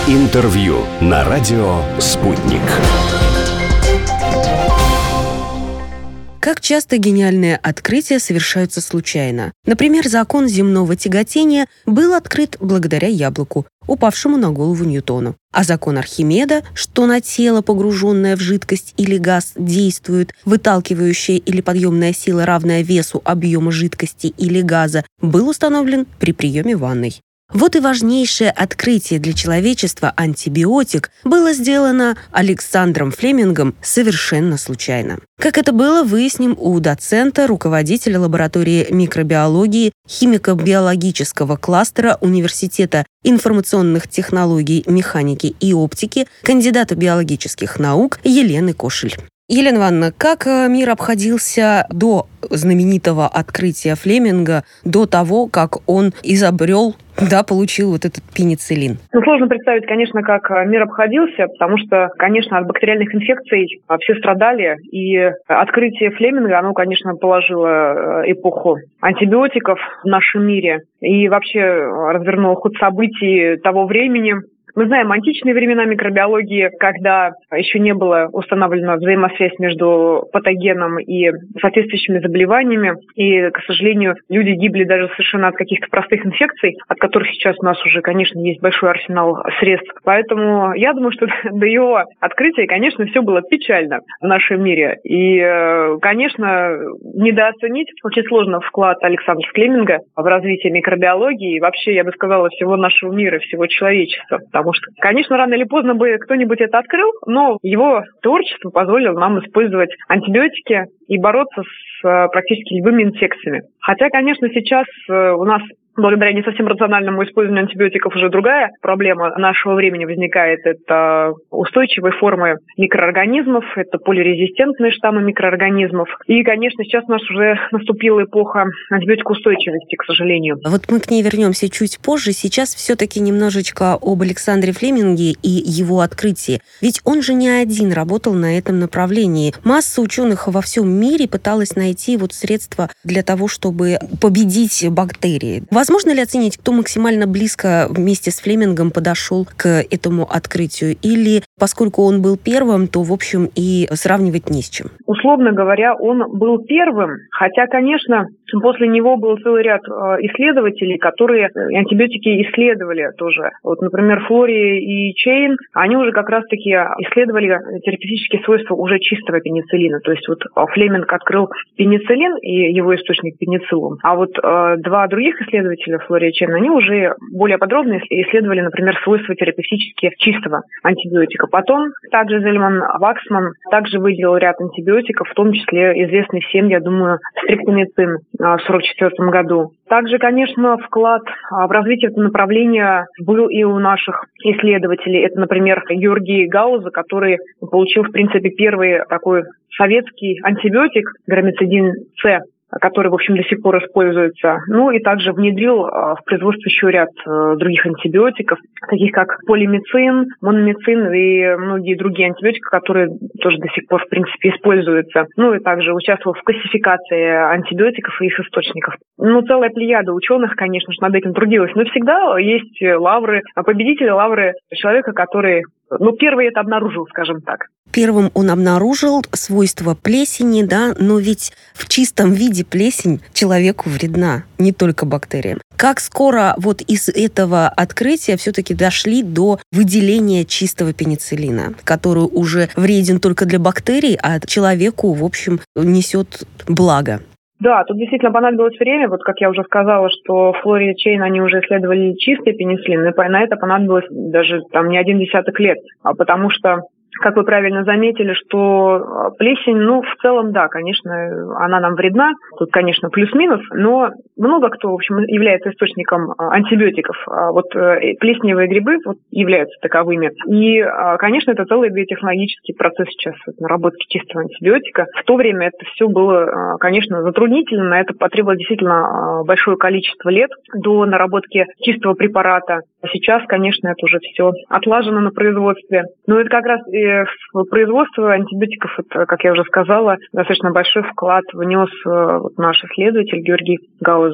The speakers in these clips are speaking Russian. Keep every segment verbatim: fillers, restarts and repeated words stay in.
Интервью на радио «Спутник». Как часто гениальные открытия совершаются случайно? Например, закон земного тяготения был открыт благодаря яблоку, упавшему на голову Ньютону. А закон Архимеда, что на тело, погруженное в жидкость или газ, действует выталкивающая или подъемная сила, равная весу объема жидкости или газа, был установлен при приеме ванной. Вот и важнейшее открытие для человечества — антибиотик — было сделано Александром Флемингом совершенно случайно. Как это было, выясним у доцента, руководителя лаборатории микробиологии химико-биологического кластера Университета информационных технологий, механики и оптики, кандидата биологических наук Елены Кошель. Елена Ивановна, как мир обходился до знаменитого открытия Флеминга, до того, как он изобрел, да, получил вот этот пенициллин? Ну, сложно представить, конечно, как мир обходился, потому что, конечно, от бактериальных инфекций все страдали, и открытие Флеминга, оно, конечно, положило эпоху антибиотиков в нашем мире и вообще развернуло ход событий того времени. Мы знаем античные времена микробиологии, когда еще не было установлена взаимосвязь между патогеном и соответствующими заболеваниями. И, к сожалению, люди гибли даже совершенно от каких-то простых инфекций, от которых сейчас у нас уже, конечно, есть большой арсенал средств. Поэтому я думаю, что до его открытия, конечно, все было печально в нашем мире. И, конечно, недооценить очень сложно вклад Александра Флеминга в развитие микробиологии и вообще, я бы сказала, всего нашего мира, всего человечества. Потому что, конечно, рано или поздно бы кто-нибудь это открыл, но его творчество позволило нам использовать антибиотики и бороться с практически любыми инфекциями. Хотя, конечно, сейчас у нас благодаря не совсем рациональному использованию антибиотиков уже другая проблема нашего времени возникает. Это устойчивые формы микроорганизмов, это полирезистентные штаммы микроорганизмов. И, конечно, сейчас у нас уже наступила эпоха антибиотикоустойчивости, к сожалению. Вот мы к ней вернемся чуть позже. Сейчас все-таки немножечко об Александре Флеминге и его открытии. Ведь он же не один работал на этом направлении. Масса ученых во всем мире пыталась найти вот средства для того, чтобы победить бактерии. Возможно ли оценить, кто максимально близко вместе с Флемингом подошел к этому открытию? Или, поскольку он был первым, то, в общем, и сравнивать не с чем? Условно говоря, он был первым, хотя, конечно, после него был целый ряд исследователей, которые антибиотики исследовали тоже. Вот, например, Флори и Чейн, они уже как раз-таки исследовали терапевтические свойства уже чистого пенициллина. То есть вот Флеминг открыл пенициллин и его источник пенициллум, а вот э, два других исследователя, Флори и Чейн, они уже более подробно исследовали, например, свойства терапевтически чистого антибиотика. Потом также Зельман Ваксман также выделил ряд антибиотиков, в том числе известный всем, я думаю, стриптомицин в сорок четвёртом году. Также, конечно, вклад в развитие этого направления был и у наших исследователей. Это, например, Георгий Гауза, который получил, в принципе, первый такой советский антибиотик грамицидин С, который, в общем, до сих пор используется. Ну и также внедрил в производство еще ряд других антибиотиков, таких как полимицин, мономицин и многие другие антибиотики, которые тоже до сих пор, в принципе, используются. Ну и также участвовал в классификации антибиотиков и их источников. Ну, целая плеяда ученых, конечно же, над этим трудилась. Но всегда есть лавры, победители лавры человека, который, ну, первый это обнаружил, скажем так. Первым он обнаружил свойства плесени, да, но ведь в чистом виде плесень человеку вредна, не только бактериям. Как скоро вот из этого открытия все-таки дошли до выделения чистого пенициллина, который уже вреден только для бактерий, а человеку, в общем, несет благо? Да, тут действительно понадобилось время. Вот как я уже сказала, что Флори и Чейн, они уже исследовали чистый пенициллин, и на это понадобилось даже там не один десяток лет, потому что, как вы правильно заметили, что плесень, ну, в целом, да, конечно, она нам вредна. Тут, конечно, плюс-минус, но много кто, в общем, является источником антибиотиков. Вот плесневые грибы вот, являются таковыми. И, конечно, это целый биотехнологический процесс сейчас наработки чистого антибиотика. В то время это все было, конечно, затруднительно. На это потребовалось действительно большое количество лет до наработки чистого препарата. Сейчас, конечно, это уже все отлажено на производстве. Но это как раз и в производство антибиотиков, это, как я уже сказала, достаточно большой вклад внес наш исследователь Георгий Гауза.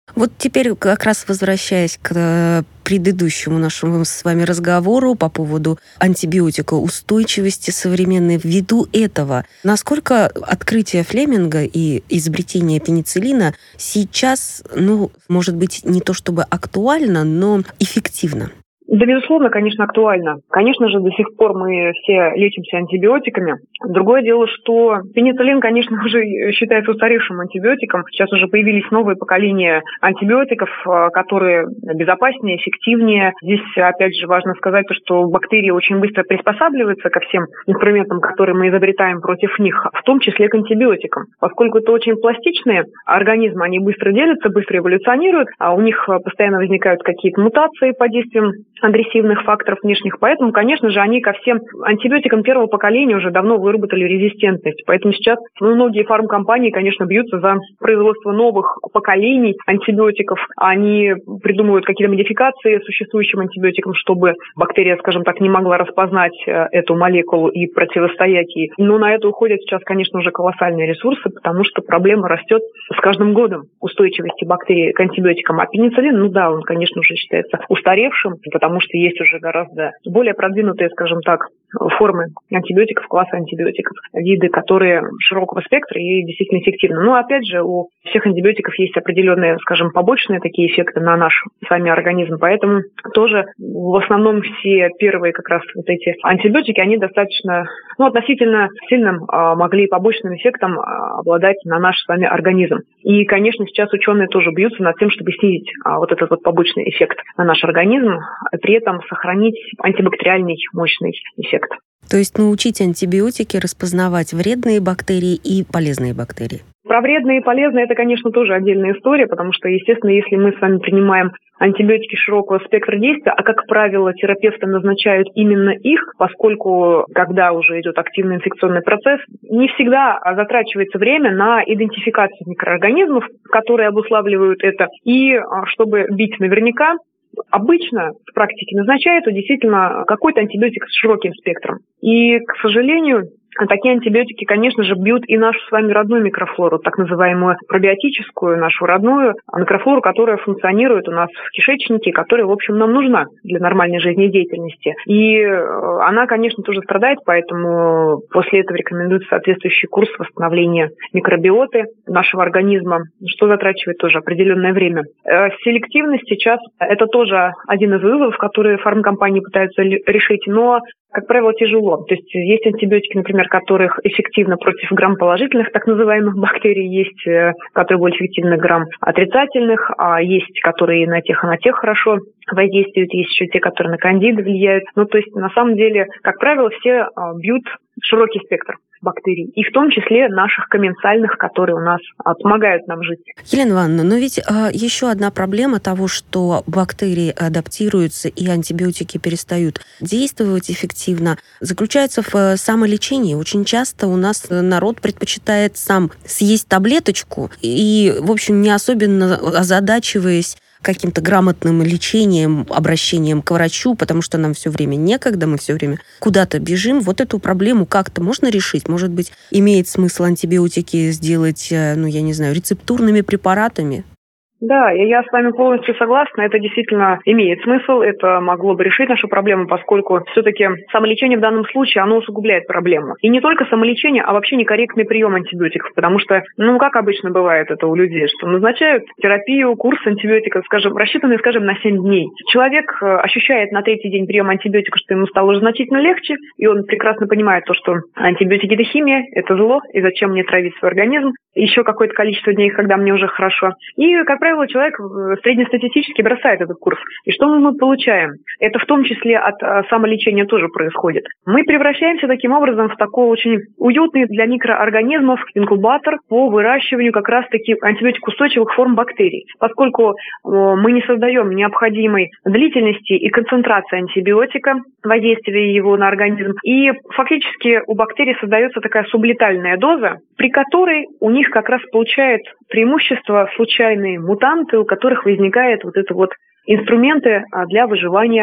Вот теперь как раз возвращаясь к предыдущему нашему с вами разговору по поводу антибиотикоустойчивости современной, ввиду этого, насколько открытие Флеминга и изобретение пенициллина сейчас, ну, может быть, не то чтобы актуально, но эффективно? Да, безусловно, конечно, актуально. Конечно же, до сих пор мы все лечимся антибиотиками. Другое дело, что пенициллин, конечно, уже считается устаревшим антибиотиком. Сейчас уже появились новые поколения антибиотиков, которые безопаснее, эффективнее. Здесь, опять же, важно сказать, что бактерии очень быстро приспосабливаются ко всем инструментам, которые мы изобретаем против них, в том числе к антибиотикам. Поскольку это очень пластичные организмы, они быстро делятся, быстро эволюционируют, а у них постоянно возникают какие-то мутации под действием агрессивных факторов внешних. Поэтому, конечно же, они ко всем антибиотикам первого поколения уже давно выработали резистентность. Поэтому сейчас многие фармкомпании, конечно, бьются за производство новых поколений антибиотиков. Они придумывают какие-то модификации существующим антибиотикам, чтобы бактерия, скажем так, не могла распознать эту молекулу и противостоять ей. Но на это уходят сейчас, конечно, уже колоссальные ресурсы, потому что проблема растет с каждым годом устойчивости бактерий к антибиотикам. А пенициллин, ну да, он, конечно, уже считается устаревшим, потому что есть уже гораздо более продвинутые, скажем так, формы антибиотиков, класса антибиотиков, виды, которые широкого спектра и действительно эффективны. Но опять же, у всех антибиотиков есть определенные, скажем, побочные такие эффекты на наш с вами организм, поэтому тоже в основном все первые как раз вот эти антибиотики, они достаточно, ну, относительно сильным а, могли побочным эффектом а, обладать на наш с вами организм. И, конечно, сейчас ученые тоже бьются над тем, чтобы снизить а, вот этот вот побочный эффект на наш организм, при этом сохранить антибактериальный мощный эффект. То есть научить антибиотики распознавать вредные бактерии и полезные бактерии? Про вредные и полезные это, конечно, тоже отдельная история, потому что, естественно, если мы с вами принимаем антибиотики широкого спектра действия, а, как правило, терапевты назначают именно их, поскольку, когда уже идет активный инфекционный процесс, не всегда затрачивается время на идентификацию микроорганизмов, которые обуславливают это, и чтобы бить наверняка, обычно в практике назначают действительно какой-то антибиотик с широким спектром. И, к сожалению, такие антибиотики, конечно же, бьют и нашу с вами родную микрофлору, так называемую пробиотическую, нашу родную микрофлору, которая функционирует у нас в кишечнике, которая, в общем, нам нужна для нормальной жизнедеятельности. И она, конечно, тоже страдает, поэтому после этого рекомендуется соответствующий курс восстановления микробиоты нашего организма, что затрачивает тоже определенное время. Селективность сейчас – это тоже один из вызовов, которые фармкомпании пытаются решить, но, как правило, тяжело. То есть есть антибиотики, например, которых эффективно против грамм-положительных, так называемых бактерий, есть, которые более эффективны грамм-отрицательных, а есть, которые и на тех, и на тех хорошо воздействуют, есть еще те, которые на кандиды влияют. Ну, то есть, на самом деле, как правило, все бьют широкий спектр бактерий, и в том числе наших комменсальных, которые у нас помогают нам жить. Елена Ивановна, но ведь а, еще одна проблема того, что бактерии адаптируются и антибиотики перестают действовать эффективно, заключается в самолечении. Очень часто у нас народ предпочитает сам съесть таблеточку и, в общем, не особенно озадачиваясь каким-то грамотным лечением, обращением к врачу, потому что нам все время некогда, мы все время куда-то бежим. Вот эту проблему как-то можно решить? Может быть, имеет смысл антибиотики сделать, ну, я не знаю, рецептурными препаратами? Да, я с вами полностью согласна. Это действительно имеет смысл. Это могло бы решить нашу проблему, поскольку все-таки самолечение в данном случае, оно усугубляет проблему. И не только самолечение, а вообще некорректный прием антибиотиков. Потому что, ну, как обычно бывает это у людей, что назначают терапию, курс антибиотиков, скажем, рассчитанный, скажем, на семь дней. Человек ощущает на третий день приема антибиотика, что ему стало уже значительно легче, и он прекрасно понимает то, что антибиотики – это химия, это зло, и зачем мне травить свой организм. Еще какое-то количество дней, когда мне уже хорошо. И, как правило, человек среднестатистически бросает этот курс. И что мы получаем? Это в том числе от самолечения тоже происходит. Мы превращаемся таким образом в такой очень уютный для микроорганизмов инкубатор по выращиванию как раз-таки антибиотикоустойчивых форм бактерий. Поскольку мы не создаем необходимой длительности и концентрации антибиотика, воздействия его на организм, и фактически у бактерий создается такая сублетальная доза, при которой у них как раз получают преимущество случайные мутанты, у которых возникают вот это вот инструменты для выживания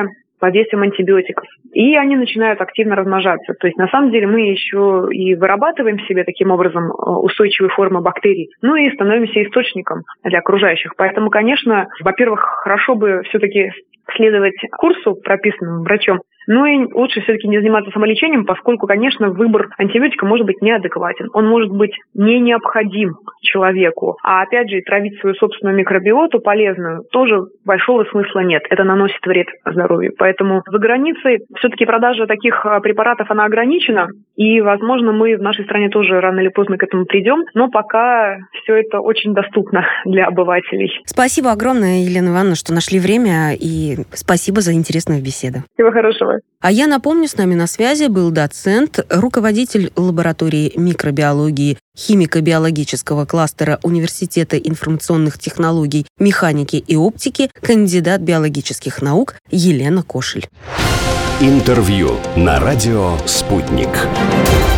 под действием антибиотиков. И они начинают активно размножаться. То есть, на самом деле, мы еще и вырабатываем в себе таким образом устойчивые формы бактерий, ну и становимся источником для окружающих. Поэтому, конечно, во-первых, хорошо бы все-таки следовать курсу, прописанному врачом, ну и лучше все-таки не заниматься самолечением, поскольку, конечно, выбор антибиотика может быть неадекватен. Он может быть не необходим человеку. А опять же, травить свою собственную микробиоту полезную тоже большого смысла нет. Это наносит вред здоровью. Поэтому за границей все-таки продажа таких препаратов, она ограничена. И, возможно, мы в нашей стране тоже рано или поздно к этому придем. Но пока все это очень доступно для обывателей. Спасибо огромное, Елена Ивановна, что нашли время. И спасибо за интересную беседу. Всего хорошего. А я напомню, с нами на связи был доцент, руководитель лаборатории микробиологии химико-биологического кластера Университета информационных технологий, механики и оптики, кандидат биологических наук Елена Кошель. Интервью на радио «Спутник».